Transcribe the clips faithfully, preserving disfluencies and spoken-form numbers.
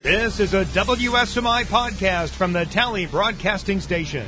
This is a W S M I podcast from the Tally Broadcasting Station.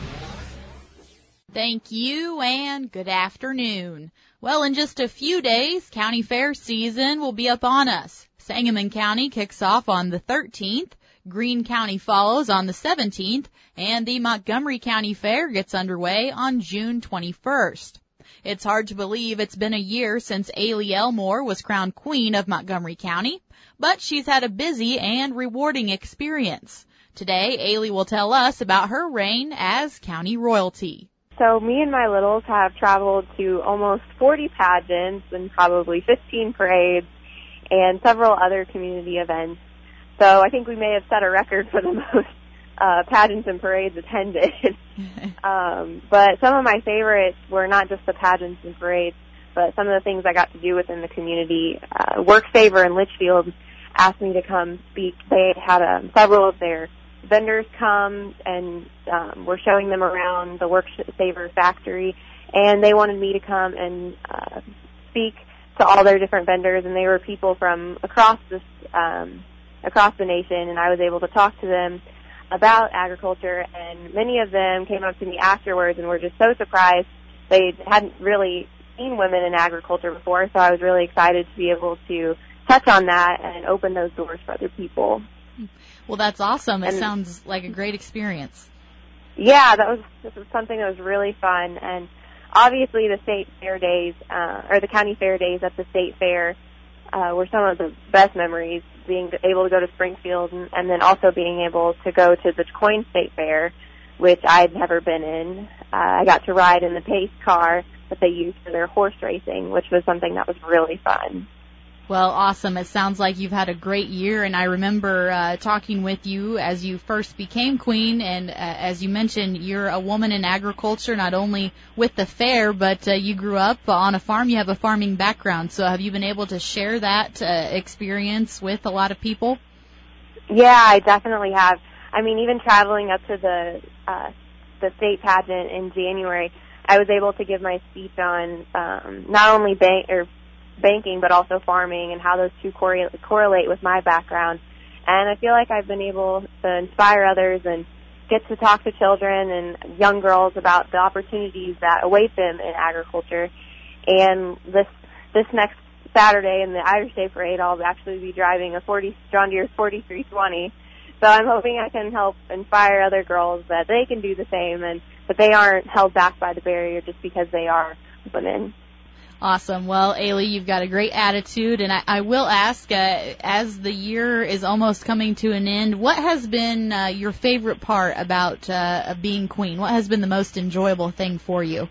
Thank you and good afternoon. Well, in just a few days, county fair season will be up on us. Sangamon County kicks off on the thirteenth, Greene County follows on the seventeenth, and the Montgomery County Fair gets underway on June twenty-first. It's hard to believe it's been a year since Ailey Elmore was crowned Queen of Montgomery County, but she's had a busy and rewarding experience. Today, Ailey will tell us about her reign as county royalty. So me and my littles have traveled to almost forty pageants and probably fifteen parades and several other community events. So I think we may have set a record for the most uh, pageants and parades attended. um, but some of my favorites were not just the pageants and parades, but some of the things I got to do within the community. Uh, Work Saver in Litchfield asked me to come speak. They had um, several of their vendors come and um, were showing them around the Work Saver factory, and they wanted me to come and uh, speak to all their different vendors, and they were people from across this um, across the nation, and I was able to talk to them about agriculture, and many of them came up to me afterwards and were just so surprised. They hadn't really seen women in agriculture before, so I was really excited to be able to touch on that and open those doors for other people. Well, that's awesome. It and, sounds like a great experience. Yeah, that was this was something that was really fun. And obviously the state fair days, uh, or the county fair days at the state fair uh, were some of the best memories, being able to go to Springfield and, and then also being able to go to the Coin State Fair, which I'd never been in. Uh, I got to ride in the pace car that they use for their horse racing, which was something that was really fun. Well, awesome. It sounds like you've had a great year, and I remember uh, talking with you as you first became queen, and uh, as you mentioned, you're a woman in agriculture, not only with the fair, but uh, you grew up on a farm. You have a farming background, so have you been able to share that uh, experience with a lot of people? Yeah, I definitely have. I mean, even traveling up to the uh, the state pageant in January, I was able to give my speech on um, not only bank or banking, but also farming and how those two correlate, correlate with my background. And I feel like I've been able to inspire others and get to talk to children and young girls about the opportunities that await them in agriculture. And this this next Saturday in the Irish Day Parade, I'll actually be driving a forty John Deere forty-three twenty. So I'm hoping I can help inspire other girls that they can do the same and that they aren't held back by the barrier just because they are women. Awesome. Well, Ailey, you've got a great attitude, and I, I will ask, uh, as the year is almost coming to an end, what has been uh, your favorite part about uh, being queen? What has been the most enjoyable thing for you?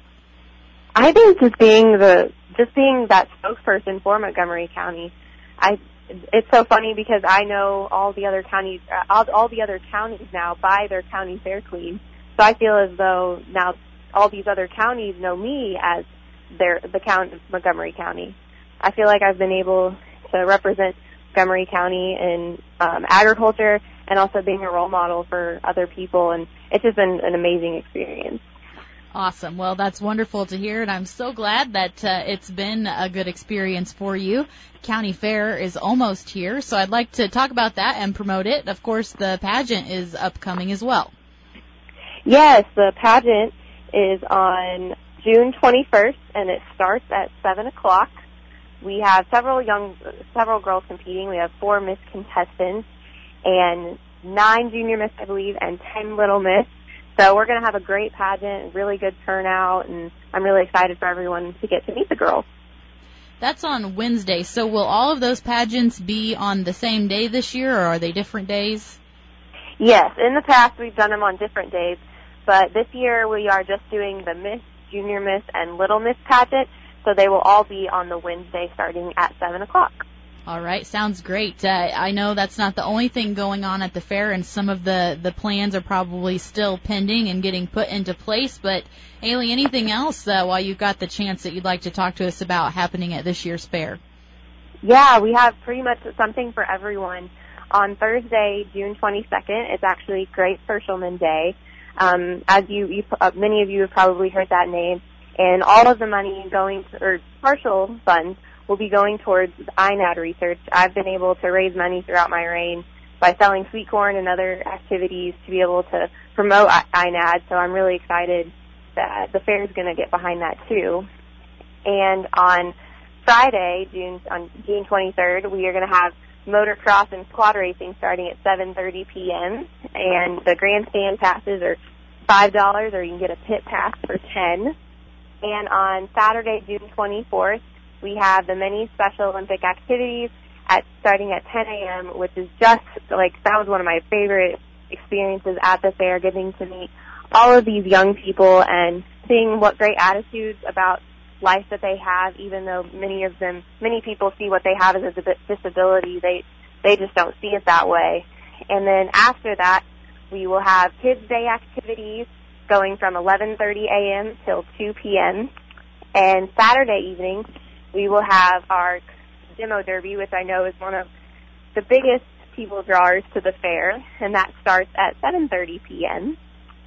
I think just being the just being that spokesperson for Montgomery County. I it's so funny because I know all the other counties, uh, all, all the other counties now buy their county fair queen. So I feel as though now all these other counties know me as Their, the count of Montgomery County. I feel like I've been able to represent Montgomery County in um, agriculture and also being a role model for other people, and it's just been an amazing experience. Awesome. Well, that's wonderful to hear, and I'm so glad that uh, it's been a good experience for you. County Fair is almost here, so I'd like to talk about that and promote it. Of course, the pageant is upcoming as well. Yes, the pageant is on June twenty-first, and it starts at seven o'clock. We have several young, several girls competing. We have four Miss contestants and nine Junior Miss, I believe, and ten Little Miss. So we're going to have a great pageant, really good turnout, and I'm really excited for everyone to get to meet the girls. That's on Wednesday. So will all of those pageants be on the same day this year, or are they different days? Yes. In the past, we've done them on different days, but this year we are just doing the Miss, Junior Miss, and Little Miss pageant, so they will all be on the Wednesday starting at seven o'clock. All right, sounds great. Uh, I know that's not the only thing going on at the fair, and some of the, the plans are probably still pending and getting put into place, but Ailey, anything else uh, while you've got the chance that you'd like to talk to us about happening at this year's fair? Yeah, we have pretty much something for everyone. On Thursday, June twenty-second, it's actually Great Firshleman Day. Um, as you, you uh, many of you have probably heard that name, and all of the money going to, or partial funds will be going towards I N A D research. I've been able to raise money throughout my reign by selling sweet corn and other activities to be able to promote I N A D. So I'm really excited that the fair is going to get behind that too. And on Friday, June on June twenty-third, we are going to have motocross and quad racing starting at seven thirty p.m. And the grandstand passes are five dollars, or you can get a pit pass for ten dollars. And on Saturday, June twenty-fourth, we have the many Special Olympic activities at starting at ten a.m., which is just like, that was one of my favorite experiences at the fair, getting to meet all of these young people and seeing what great attitudes about life that they have, even though many of them, many people see what they have as a disability. They, they just don't see it that way. And then after that, we will have Kids Day activities going from eleven thirty a.m. till two p.m. And Saturday evening, we will have our demo derby, which I know is one of the biggest people drawers to the fair, and that starts at seven thirty p.m.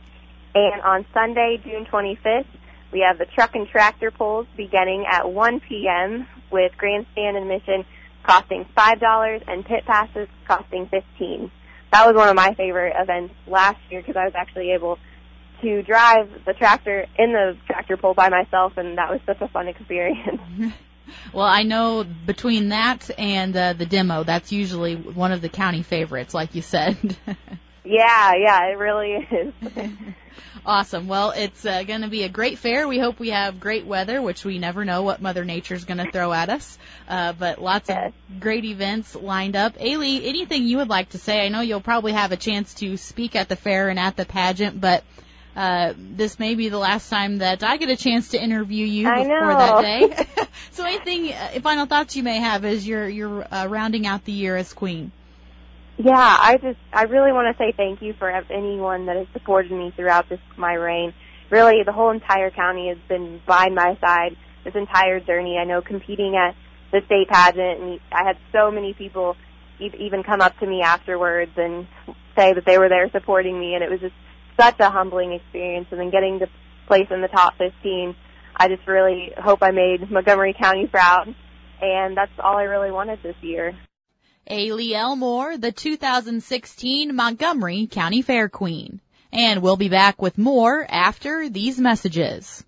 And on Sunday, June twenty-fifth, we have the truck and tractor pulls beginning at one p.m. with grandstand admission costing five dollars and pit passes costing fifteen dollars. That was one of my favorite events last year because I was actually able to drive the tractor in the tractor pull by myself, and that was such a fun experience. Well, I know between that and uh, the demo, that's usually one of the county favorites, like you said. Yeah, yeah, it really is. Awesome. Well, it's uh, going to be a great fair. We hope we have great weather, which we never know what Mother Nature's going to throw at us. Uh, but lots yes. of great events lined up. Ailey, anything you would like to say? I know you'll probably have a chance to speak at the fair and at the pageant, but uh, this may be the last time that I get a chance to interview you I before know. that day. So anything, uh, final thoughts you may have as you're, you're uh, rounding out the year as Queen? Yeah, I just, I really want to say thank you for anyone that has supported me throughout this, my reign. Really, the whole entire county has been by my side this entire journey. I know competing at the state pageant, and I had so many people even come up to me afterwards and say that they were there supporting me, and it was just such a humbling experience. And then getting to place in the top fifteen, I just really hope I made Montgomery County proud, and that's all I really wanted this year. Ailey Elmore, the two thousand sixteen Montgomery County Fair Queen. And we'll be back with more after these messages.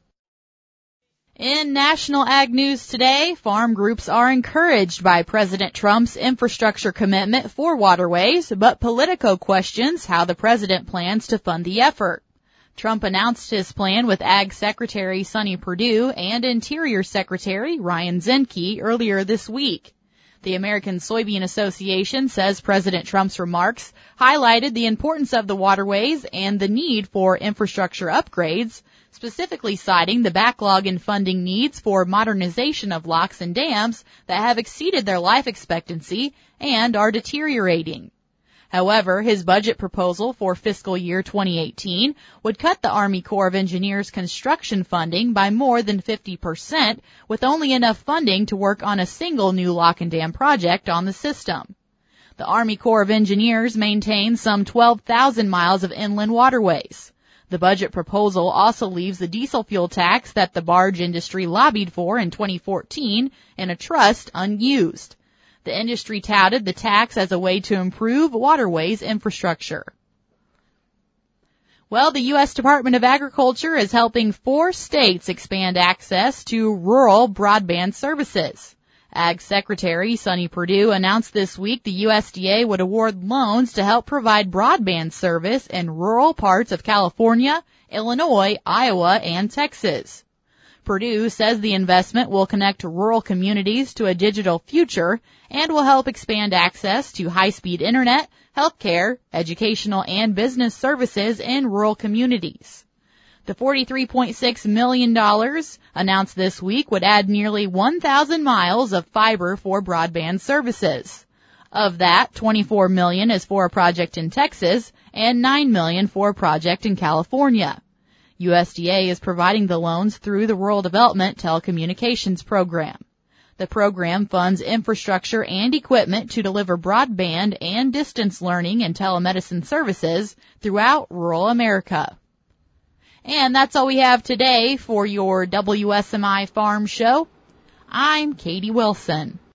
In National Ag News today, farm groups are encouraged by President Trump's infrastructure commitment for waterways, but Politico questions how the president plans to fund the effort. Trump announced his plan with Ag Secretary Sonny Perdue and Interior Secretary Ryan Zinke earlier this week. The American Soybean Association says President Trump's remarks highlighted the importance of the waterways and the need for infrastructure upgrades, specifically citing the backlog in funding needs for modernization of locks and dams that have exceeded their life expectancy and are deteriorating. However, his budget proposal for fiscal year twenty eighteen would cut the Army Corps of Engineers construction funding by more than fifty percent, with only enough funding to work on a single new lock and dam project on the system. The Army Corps of Engineers maintains some twelve thousand miles of inland waterways. The budget proposal also leaves the diesel fuel tax that the barge industry lobbied for in twenty fourteen in a trust unused. The industry touted the tax as a way to improve waterways infrastructure. Well, the U S Department of Agriculture is helping four states expand access to rural broadband services. Ag Secretary Sonny Perdue announced this week the U S D A would award loans to help provide broadband service in rural parts of California, Illinois, Iowa, and Texas. Perdue says the investment will connect rural communities to a digital future and will help expand access to high-speed internet, healthcare, educational, and business services in rural communities. The forty-three point six million dollars announced this week would add nearly one thousand miles of fiber for broadband services. Of that, twenty-four million dollars is for a project in Texas and nine million dollars for a project in California. U S D A is providing the loans through the Rural Development Telecommunications Program. The program funds infrastructure and equipment to deliver broadband and distance learning and telemedicine services throughout rural America. And that's all we have today for your W S M I Farm Show. I'm Katie Wilson.